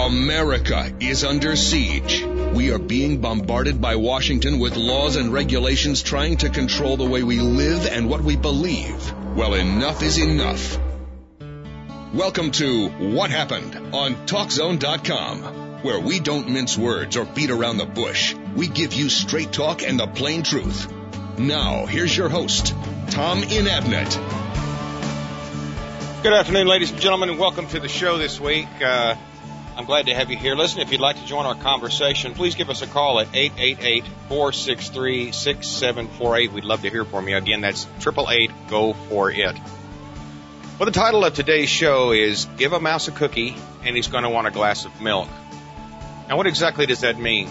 America is under siege. We are being bombarded by Washington with laws and regulations trying to control the way we live and what we believe. Well, enough is enough. Welcome to What Happened on TalkZone.com, where we don't mince words or beat around the bush. We give you straight talk and the plain truth. Now, here's your host, Tom Inabnet. Good afternoon, ladies and gentlemen, and welcome to the show this week. I'm glad to have you here. Listen, if you'd like to join our conversation, please give us a call at 888-463-6748. We'd love to hear from you. Again, that's 888-GO-FOR-IT. Well, the title of today's show is Give a Mouse a Cookie, and He's Going to Want a Glass of Milk. Now, what exactly does that mean?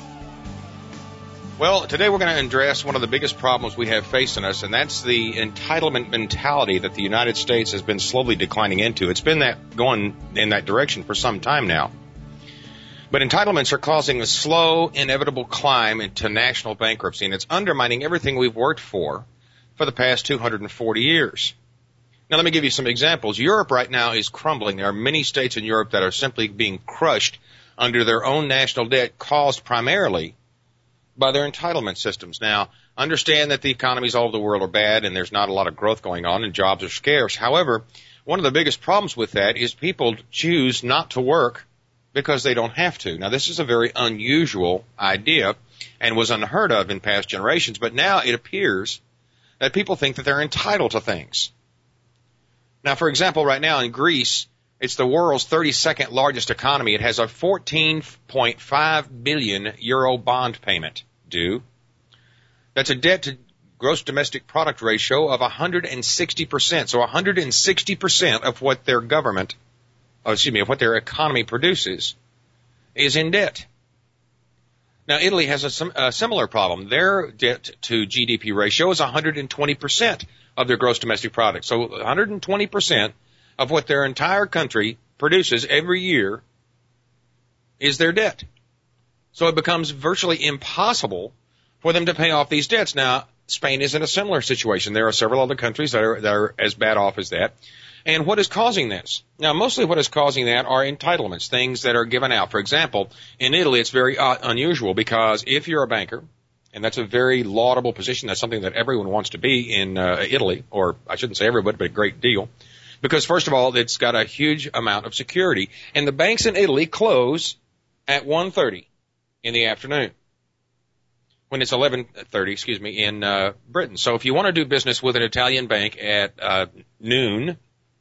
Well, today we're going to address one of the biggest problems we have facing us, and that's the entitlement mentality that the United States has been slowly declining into. It's been going in that direction for some time now. But entitlements are causing a slow, inevitable climb into national bankruptcy, and it's undermining everything we've worked for the past 240 years. Now, let me give you some examples. Europe right now is crumbling. There are many states in Europe that are simply being crushed under their own national debt caused primarily by their entitlement systems. Now, understand that the economies all over the world are bad and there's not a lot of growth going on and jobs are scarce. However, one of the biggest problems with that is people choose not to work because they don't have to. Now, this is a very unusual idea and was unheard of in past generations, but now it appears that people think that they're entitled to things. Now, for example, right now in Greece, it's the world's 32nd largest economy. It has a 14.5 billion euro bond payment due. That's a debt to gross domestic product ratio of 160%. So 160% of what their of what their economy produces is in debt. Now, Italy has a similar problem. Their debt to GDP ratio is 120% of their gross domestic product. So 120% of what their entire country produces every year is their debt. So it becomes virtually impossible for them to pay off these debts. Now, Spain is in a similar situation. There are several other countries that are as bad off as that. And what is causing this? Now, mostly what is causing that are entitlements, things that are given out. For example, in Italy, it's very unusual because if you're a banker, and that's a very laudable position, that's something that everyone wants to be in Italy, or I shouldn't say everybody, but a great deal. Because, first of all, it's got a huge amount of security. And the banks in Italy close at 1:30 in the afternoon, when it's 11:30, in Britain. So if you want to do business with an Italian bank at noon,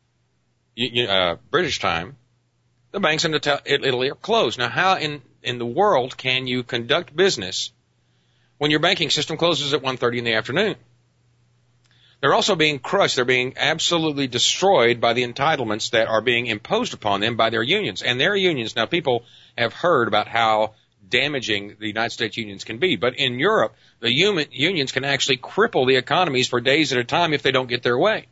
British time, the banks in Italy are closed. Now, how in the world can you conduct business when your banking system closes at 1:30 in the afternoon? They're also being crushed. They're being absolutely destroyed by the entitlements that are being imposed upon them by their unions. And their unions, now people have heard about how damaging the United States unions can be. But in Europe, the unions can actually cripple the economies for days at a time if they don't get their way.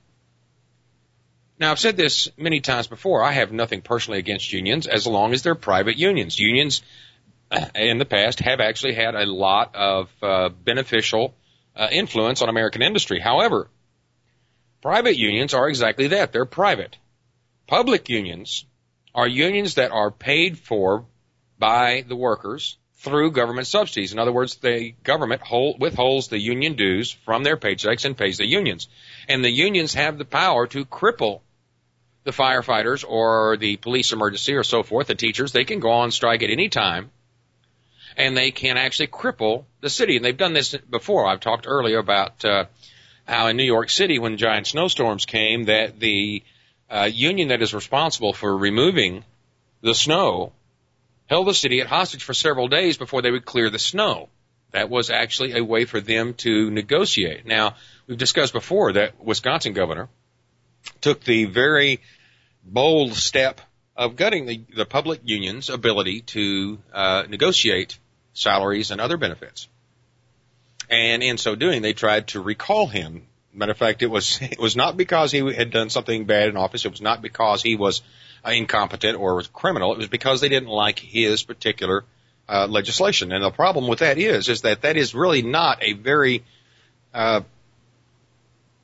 Now, I've said this many times before. I have nothing personally against unions as long as they're private unions. Unions in the past have actually had a lot of beneficial influence on American industry. However, private unions are exactly that. They're private. Public unions are unions that are paid for by the workers through government subsidies. In other words, the government withholds the union dues from their paychecks and pays the unions. And the unions have the power to cripple the firefighters or the police emergency or so forth, the teachers. They can go on strike at any time, and they can actually cripple the city. And they've done this before. I've talked earlier about how in New York City, when giant snowstorms came, that the union that is responsible for removing the snow held the city at hostage for several days before they would clear the snow. That was actually a way for them to negotiate. Now, we've discussed before that Wisconsin governor took the very bold step of gutting the public union's ability to negotiate salaries and other benefits. And in so doing, they tried to recall him. Matter of fact, it was not because he had done something bad in office. It was not because he was incompetent or was criminal. It was because they didn't like his particular legislation. And the problem with that is that is really not a very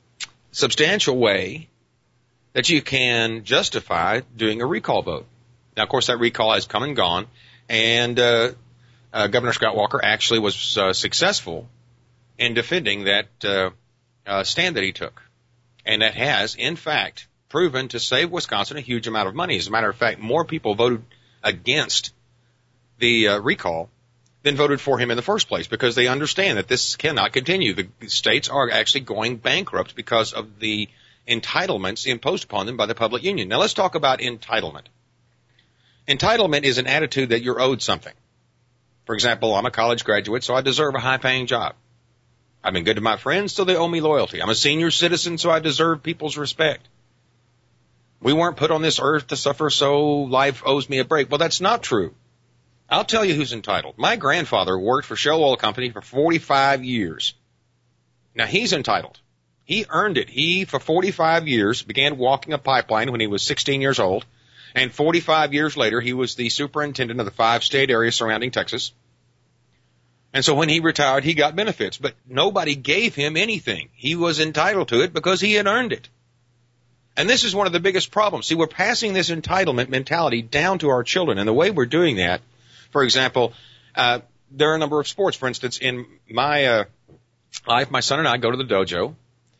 substantial way that you can justify doing a recall vote. Now, of course, that recall has come and gone, and Governor Scott Walker actually was successful in defending that stand that he took. And that has, in fact, proven to save Wisconsin a huge amount of money. As a matter of fact, more people voted against the recall than voted for him in the first place, because they understand that this cannot continue. The states are actually going bankrupt because of the entitlements imposed upon them by the public union. Now, let's talk about entitlement. Entitlement is an attitude that you're owed something. For example, I'm a college graduate, so I deserve a high-paying job. I've been good to my friends, so they owe me loyalty. I'm a senior citizen, so I deserve people's respect. We weren't put on this earth to suffer, so life owes me a break. Well, that's not true. I'll tell you who's entitled. My grandfather worked for Shell Oil Company for 45 years. Now, he's entitled. He earned it. He, for 45 years, began walking a pipeline when he was 16 years old, and 45 years later, he was the superintendent of the 5-state area surrounding Texas. And so when he retired, he got benefits, but nobody gave him anything. He was entitled to it because he had earned it. And this is one of the biggest problems. See, we're passing this entitlement mentality down to our children, and the way we're doing that, for example, there are a number of sports. For instance, in my life, my son and I go to the dojo,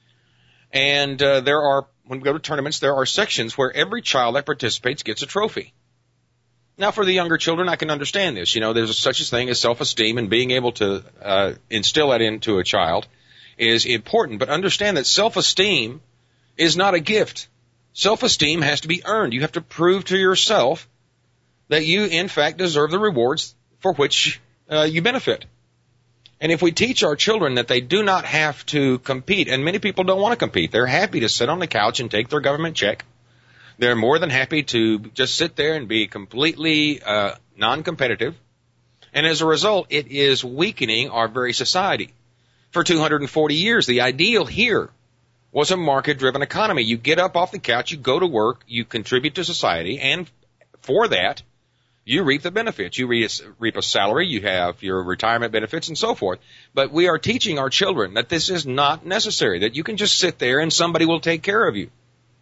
and when we go to tournaments, there are sections where every child that participates gets a trophy. Now, for the younger children, I can understand this. You know, there's such a thing as self-esteem, and being able to instill that into a child is important. But understand that self-esteem is not a gift. Self-esteem has to be earned. You have to prove to yourself that you, in fact, deserve the rewards for which you benefit. And if we teach our children that they do not have to compete, and many people don't want to compete, they're happy to sit on the couch and take their government check. They're more than happy to just sit there and be completely non-competitive. And as a result, it is weakening our very society. For 240 years, the ideal here was a market-driven economy. You get up off the couch, you go to work, you contribute to society, and for that, you reap the benefits. You reap a salary, you have your retirement benefits, and so forth. But we are teaching our children that this is not necessary, that you can just sit there and somebody will take care of you.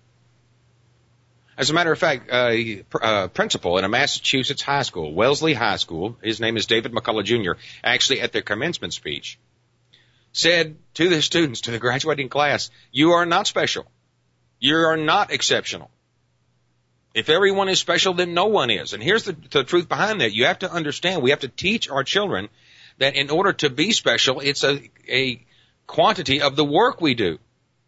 As a matter of fact, a principal in a Massachusetts high school, Wellesley High School, his name is David McCullough Jr., actually at their commencement speech, said to the students, to the graduating class, you are not special. You are not exceptional. If everyone is special, then no one is. And here's the truth behind that. You have to understand, we have to teach our children that in order to be special, it's a quantity of the work we do.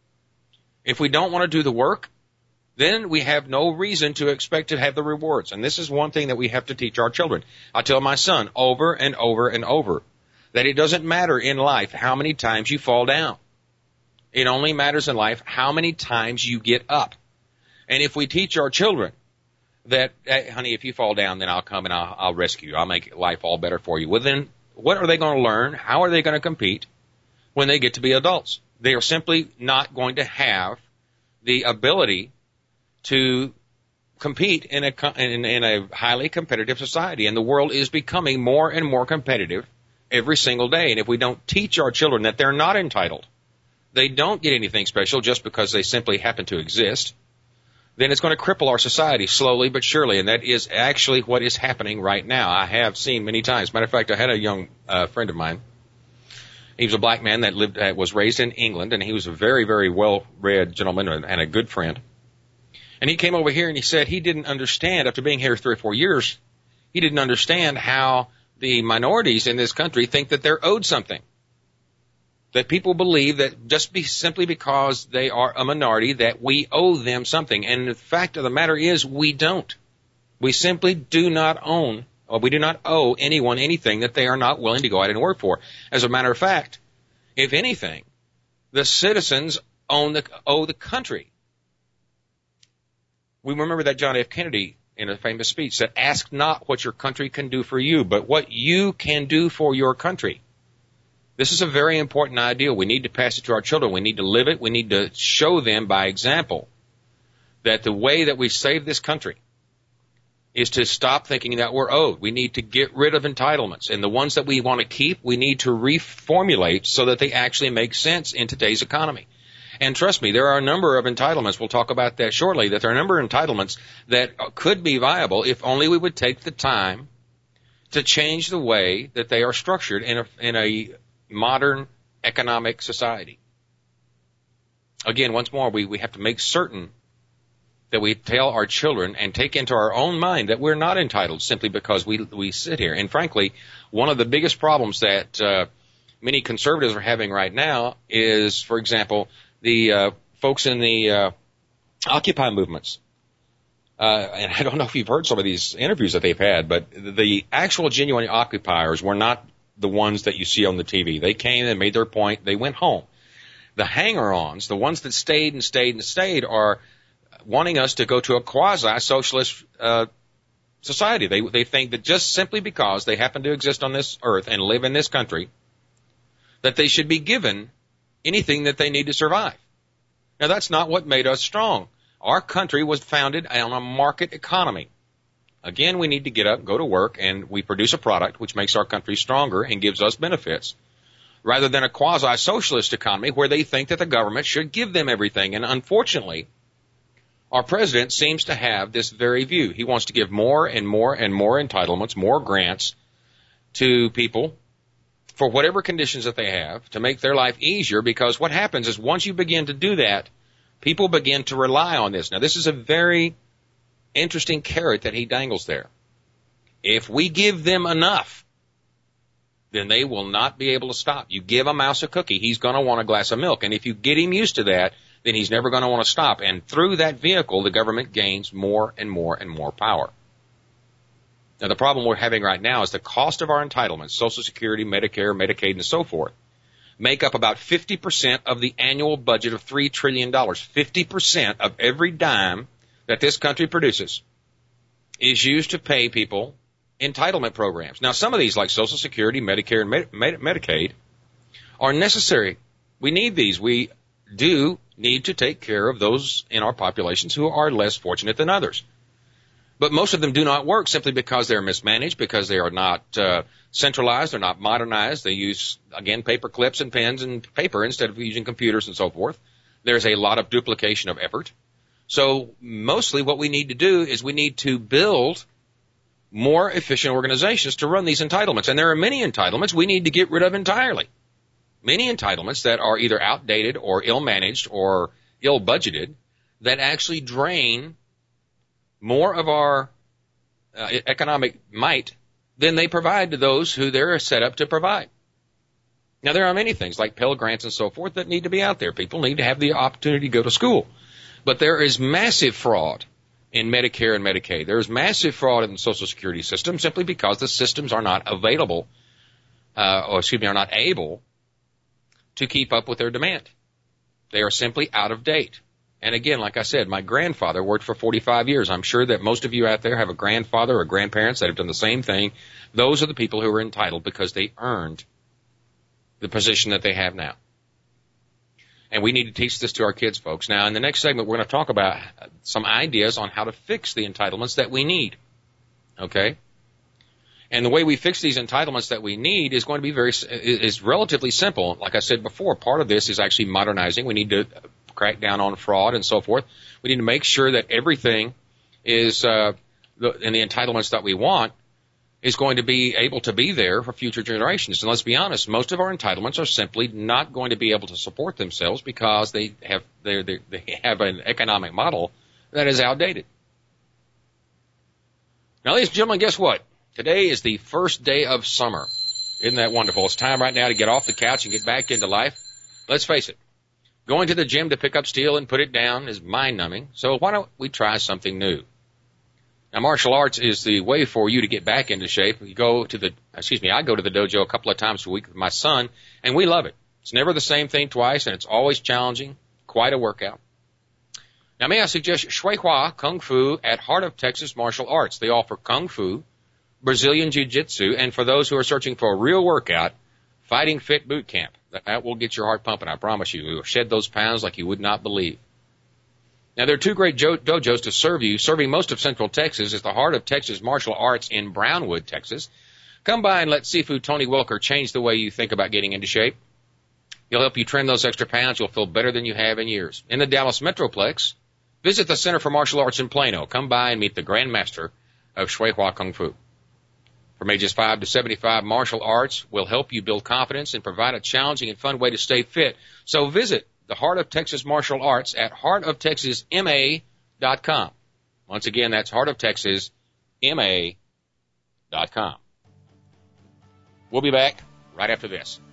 If we don't want to do the work, then we have no reason to expect to have the rewards. And this is one thing that we have to teach our children. I tell my son over and over and over that it doesn't matter in life how many times you fall down. It only matters in life how many times you get up. And if we teach our children that, hey, honey, if you fall down, then I'll come and I'll rescue you. I'll make life all better for you. Well, then what are they going to learn? How are they going to compete when they get to be adults? They are simply not going to have the ability to compete in a highly competitive society. And the world is becoming more and more competitive every single day. And if we don't teach our children that they're not entitled, they don't get anything special just because they simply happen to exist, then it's going to cripple our society slowly but surely. And that is actually what is happening right now. I have seen many times. Matter of fact, I had a young friend of mine. He was a black man that was raised in England, and he was a very, very well-read gentleman and a good friend. And he came over here and he said he didn't understand, after being here 3 or 4 years, he didn't understand how the minorities in this country think that they're owed something. That people believe that just simply because they are a minority that we owe them something. And the fact of the matter is we don't. We simply do not own, or we do not owe anyone anything that they are not willing to go out and work for. As a matter of fact, if anything, the citizens owe the country. We remember that John F. Kennedy, in a famous speech, said, ask not what your country can do for you, but what you can do for your country. This is a very important ideal. We need to pass it to our children. We need to live it. We need to show them by example that the way that we save this country is to stop thinking that we're owed. We need to get rid of entitlements. And the ones that we want to keep, we need to reformulate so that they actually make sense in today's economy. And trust me, there are a number of entitlements, we'll talk about that shortly, that there are a number of entitlements that could be viable if only we would take the time to change the way that they are structured in a modern economic society. Again, once more, we have to make certain that we tell our children and take into our own mind that we're not entitled simply because we sit here. And frankly, one of the biggest problems that many conservatives are having right now is, for example, the folks in the Occupy movements. And I don't know if you've heard some of these interviews that they've had, but the actual genuine occupiers were not the ones that you see on the TV. They came and made their point. They went home. The hanger-ons, the ones that stayed and stayed and stayed, are wanting us to go to a quasi-socialist society. They think that just simply because they happen to exist on this earth and live in this country, that they should be given anything that they need to survive. Now, that's not what made us strong. Our country was founded on a market economy. Again, we need to get up, go to work, and we produce a product which makes our country stronger and gives us benefits, rather than a quasi-socialist economy where they think that the government should give them everything. And unfortunately, our president seems to have this very view. He wants to give more and more and more entitlements, more grants to people for whatever conditions that they have to make their life easier, because what happens is once you begin to do that, people begin to rely on this. Now, this is a very interesting carrot that he dangles there. If we give them enough, then they will not be able to stop. You give a mouse a cookie, he's going to want a glass of milk. And if you get him used to that, then he's never going to want to stop. And through that vehicle, the government gains more and more and more power. Now, the problem we're having right now is the cost of our entitlements, Social Security, Medicare, Medicaid, and so forth, make up about 50% of the annual budget of $3 trillion. 50% of every dime that this country produces is used to pay people entitlement programs. Now, some of these, like Social Security, Medicare, and Medicaid, are necessary. We need these. We do need to take care of those in our populations who are less fortunate than others. But most of them do not work simply because they're mismanaged, because they are not centralized, they're not modernized. They use, again, paper clips and pens and paper instead of using computers and so forth. There's a lot of duplication of effort. So mostly what we need to do is we need to build more efficient organizations to run these entitlements. And there are many entitlements we need to get rid of entirely. Many entitlements that are either outdated or ill-managed or ill-budgeted that actually drain more of our economic might than they provide to those who they're set up to provide. Now, there are many things like Pell Grants and so forth that need to be out there. People need to have the opportunity to go to school. But there is massive fraud in Medicare and Medicaid. There is massive fraud in the Social Security system simply because the systems are not available, are not able to keep up with their demand. They are simply out of date. And again, like I said, my grandfather worked for 45 years. I'm sure that most of you out there have a grandfather or grandparents that have done the same thing. Those are the people who are entitled because they earned the position that they have now. And we need to teach this to our kids, folks. Now, in the next segment, we're going to talk about some ideas on how to fix the entitlements that we need. Okay? And the way we fix these entitlements that we need is going to be is relatively simple. Like I said before, part of this is actually modernizing. We need to crack down on fraud and so forth. We need to make sure that everything is, in the entitlements that we want, is going to be able to be there for future generations. And let's be honest, most of our entitlements are simply not going to be able to support themselves because they have an economic model that is outdated. Now, ladies and gentlemen, guess what? Today is the first day of summer. Isn't that wonderful? It's time right now to get off the couch and get back into life. Let's face it, going to the gym to pick up steel and put it down is mind-numbing, so why don't we try something new? Now, martial arts is the way for you to get back into shape. I go to the dojo a couple of times a week with my son, and we love it. It's never the same thing twice, and it's always challenging, quite a workout. Now, may I suggest Shui Hua Kung Fu at Heart of Texas Martial Arts. They offer Kung Fu, Brazilian Jiu-Jitsu, and for those who are searching for a real workout, Fighting Fit Boot Camp. That will get your heart pumping, I promise you. We will shed those pounds like you would not believe. Now, there are two great dojos to serve you. Serving most of Central Texas is the Heart of Texas Martial Arts in Brownwood, Texas. Come by and let Sifu Tony Wilker change the way you think about getting into shape. He'll help you trim those extra pounds. You'll feel better than you have in years. In the Dallas Metroplex, visit the Center for Martial Arts in Plano. Come by and meet the Grand Master of Shui Hua Kung Fu. From ages 5 to 75, martial arts will help you build confidence and provide a challenging and fun way to stay fit. So visit the Heart of Texas Martial Arts at heartoftexasma.com. Once again, that's heartoftexasma.com. We'll be back right after this.